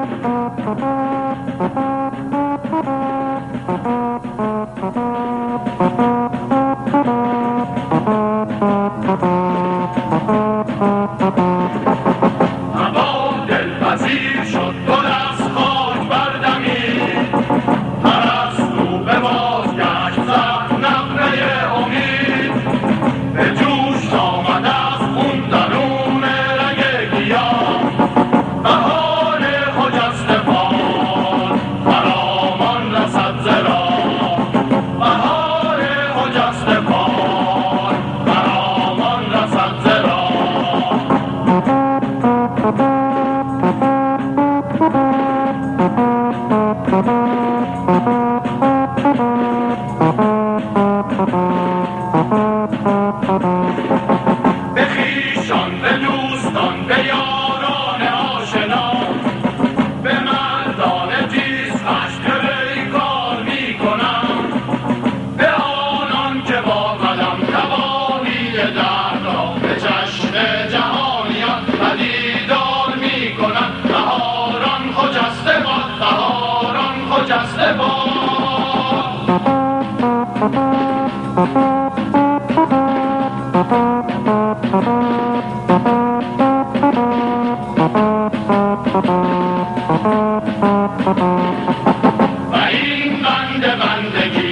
هوا دلپذیر شد گل از خاک بردمید پرستو به بازگشت زد نغمه امید به جوش آمد از خون درون رگ گیاه بهار خجسته باد خرامان رسد ز راه بهار خجسته باد خرامان رسد ز راه به خویشان به دوستان به یاران آشنا به مردان تیز خشم پیکار می‌کنم به آنان که با قلم توانی درد را به چشم جهانیان پدیدار می‌کنند بهاران خجسته باد بهاران خجسته باد و این بندگی